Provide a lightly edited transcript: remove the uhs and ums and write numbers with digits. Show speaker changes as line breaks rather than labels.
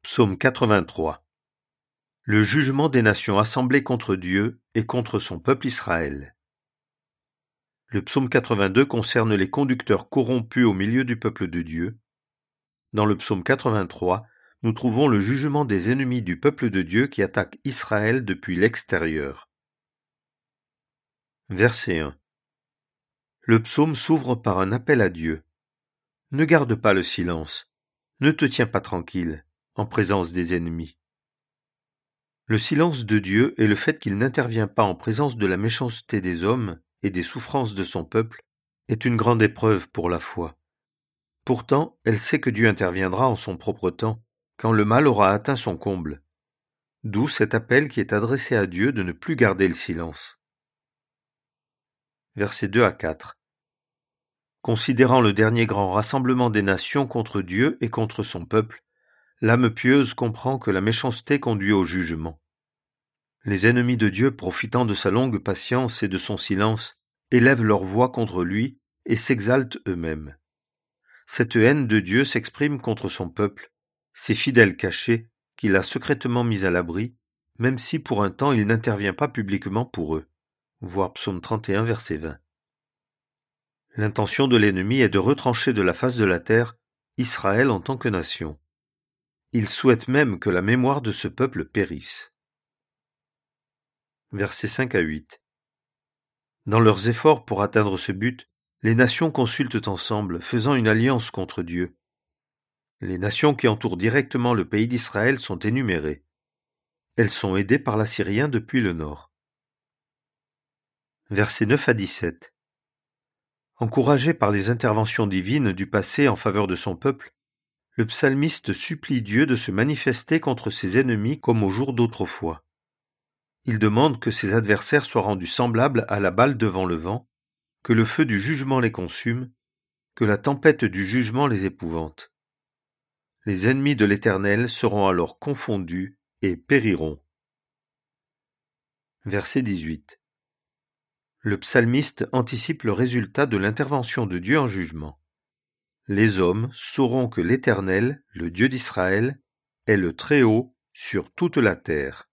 Psaume 83. Le jugement des nations assemblées contre Dieu et contre son peuple Israël. Le psaume 82 concerne les conducteurs corrompus au milieu du peuple de Dieu. Dans le psaume 83, nous trouvons le jugement des ennemis du peuple de Dieu qui attaquent Israël depuis l'extérieur. Verset 1. Le psaume s'ouvre par un appel à Dieu. Ne garde pas le silence, ne te tiens pas tranquille en présence des ennemis. Le silence de Dieu et le fait qu'il n'intervient pas en présence de la méchanceté des hommes et des souffrances de son peuple est une grande épreuve pour la foi. Pourtant, elle sait que Dieu interviendra en son propre temps, quand le mal aura atteint son comble. D'où cet appel qui est adressé à Dieu de ne plus garder le silence. Versets 2 à 4. Considérant le dernier grand rassemblement des nations contre Dieu et contre son peuple, l'âme pieuse comprend que la méchanceté conduit au jugement. Les ennemis de Dieu, profitant de sa longue patience et de son silence, élèvent leur voix contre lui et s'exaltent eux-mêmes. Cette haine de Dieu s'exprime contre son peuple, ses fidèles cachés, qu'il a secrètement mis à l'abri, même si pour un temps il n'intervient pas publiquement pour eux. Voir Psaume 31, verset 20. L'intention de l'ennemi est de retrancher de la face de la terre Israël en tant que nation. Il souhaite même que la mémoire de ce peuple périsse. Versets 5 à 8. Dans leurs efforts pour atteindre ce but, les nations consultent ensemble, faisant une alliance contre Dieu. Les nations qui entourent directement le pays d'Israël sont énumérées. Elles sont aidées par l'Assyrien depuis le nord. Versets 9 à 17. Encouragé par les interventions divines du passé en faveur de son peuple, le psalmiste supplie Dieu de se manifester contre ses ennemis comme au jour d'autrefois. Il demande que ses adversaires soient rendus semblables à la balle devant le vent, que le feu du jugement les consume, que la tempête du jugement les épouvante. Les ennemis de l'Éternel seront alors confondus et périront. Verset 18. Le psalmiste anticipe le résultat de l'intervention de Dieu en jugement. Les hommes sauront que l'Éternel, le Dieu d'Israël, est le Très-Haut sur toute la terre.